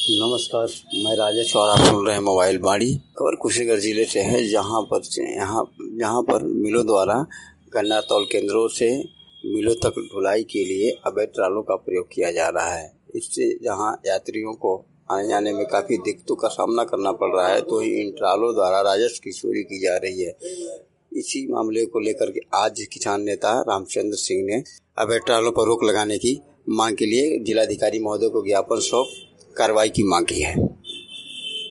नमस्कार, मैं राजेश और आप सुन रहे हैं मोबाइल बाड़ी। खबर कुशीनगर जिले से है, जहां पर मिलों द्वारा गन्ना तौल केंद्रों से मिलों तक ढुलाई के लिए अवैध ट्रालों का प्रयोग किया जा रहा है। इससे जहां यात्रियों को आने जाने में काफ़ी दिक्कतों का सामना करना पड़ रहा है, तो इन ट्रालों द्वारा राजस्व की चोरी की जा रही है। इसी मामले को लेकर के आज किसान नेता रामचंद्र सिंह ने अवैध ट्रालों पर रोक लगाने की मांग के लिए जिलाधिकारी महोदय को ज्ञापन सौंप कार्रवाई की मांग की है।